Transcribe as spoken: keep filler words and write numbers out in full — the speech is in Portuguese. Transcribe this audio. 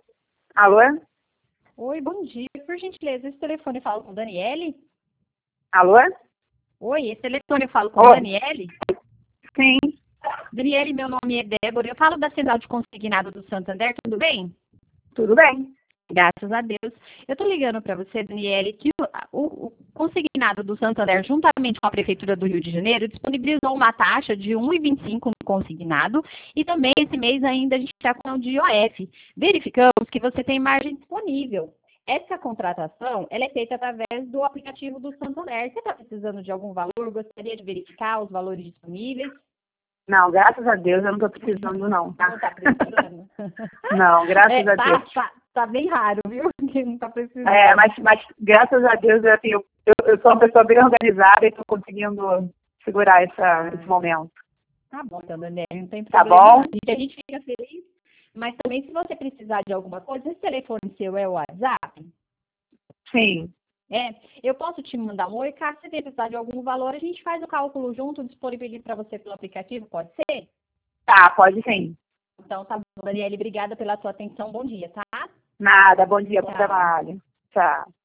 Alô? Oi, bom dia. Por gentileza, esse telefone fala com Daniele? Alô? Oi, esse telefone eu falo com Oi. Daniele? Sim, Daniele, meu nome é Débora. Eu falo da Central de Consignado do Santander, tudo bem? tudo bem. Graças a Deus. Eu estou ligando para você, Daniele, que o, o- o consignado do Santander, juntamente com a Prefeitura do Rio de Janeiro, disponibilizou uma taxa de um vírgula vinte e cinco no consignado e também esse mês ainda a gente está com o de I O F. Verificamos que você tem margem disponível. Essa contratação ela é feita através do aplicativo do Santander. Você está precisando de algum valor? Gostaria de verificar os valores disponíveis? Não, graças a Deus eu não tô precisando, não, tá? Não está precisando? Não, graças É, a tá, Deus. tá, tá bem raro, viu? Que não está precisando. É, mas, mas graças a Deus assim, eu, eu, eu sou uma pessoa bem organizada e estou conseguindo segurar essa, esse momento. Tá bom, então, Daniela, não tem Tá problema bom? não. A gente fica feliz, mas também se você precisar de alguma coisa, esse telefone seu é o WhatsApp? Sim. É, eu posso te mandar um oi, caso você tenha precisar de algum valor, a gente faz o cálculo junto, disponibiliza para você pelo aplicativo, pode ser? Tá, pode sim. Então tá bom, Daniela, obrigada pela sua atenção, bom dia, tá? Nada, bom dia, bom Tchau. trabalho. Tchau.